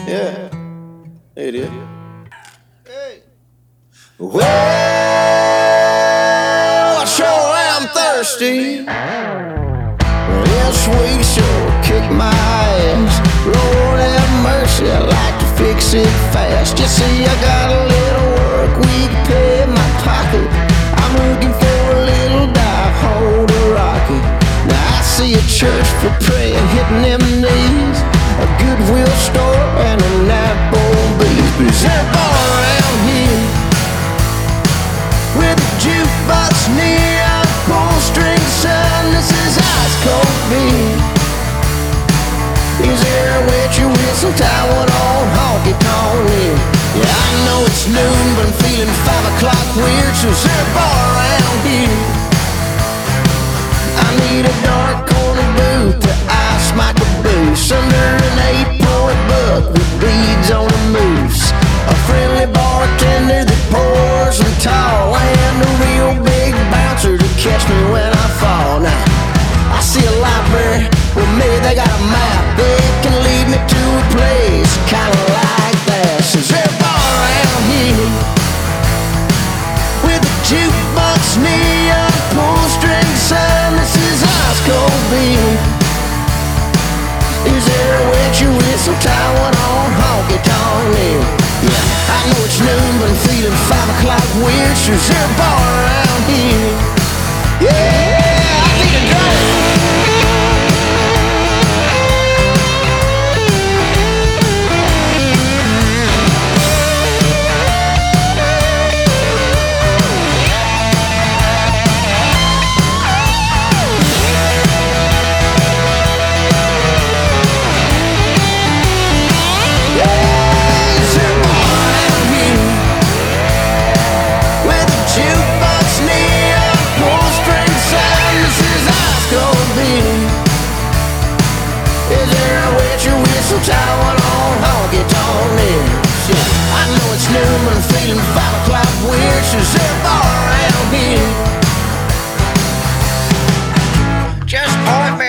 Yeah, it is. Hey. Well, I sure am thirsty. This week sure kicked my ass. Lord have mercy, I like to fix it fast. You see, I got a little work week pay in my pocket. I'm looking for a little dive hole to rock it. Now I see a church for prayer hitting them knees, a Goodwill store and a Applebee's. But is there a bar around here with a jukebox, neon, pull string sign that says ice cold beer? Is there a wet your whistle, tie one on, honky tonk in? Yeah, I know it's noon, but I'm feeling 5 o'clock weird. So is there a bar around here? I need a dark corner booth to ice my caboose under an 8-point buck with beads on a moose. A friendly bartender that pours them tall, and a real big bouncer to catch me when I fall. Now, I see a library, well maybe they got a map. They can lead me to a place kinda like that. So is there a bar around here with a jukebox, neon, pull string sign that says ice cold beer? Is there a wet your whistle, tie one on, honky tonk in? Yeah, I know it's noon, but I'm feeling 5 o'clock weird. So is there a bar around here? Yeah, I need a drink. Tie one on, honky tonk in. Yeah, I know it's noon, but I'm feeling 5 o'clock weird. So is there a bar around here? Just point me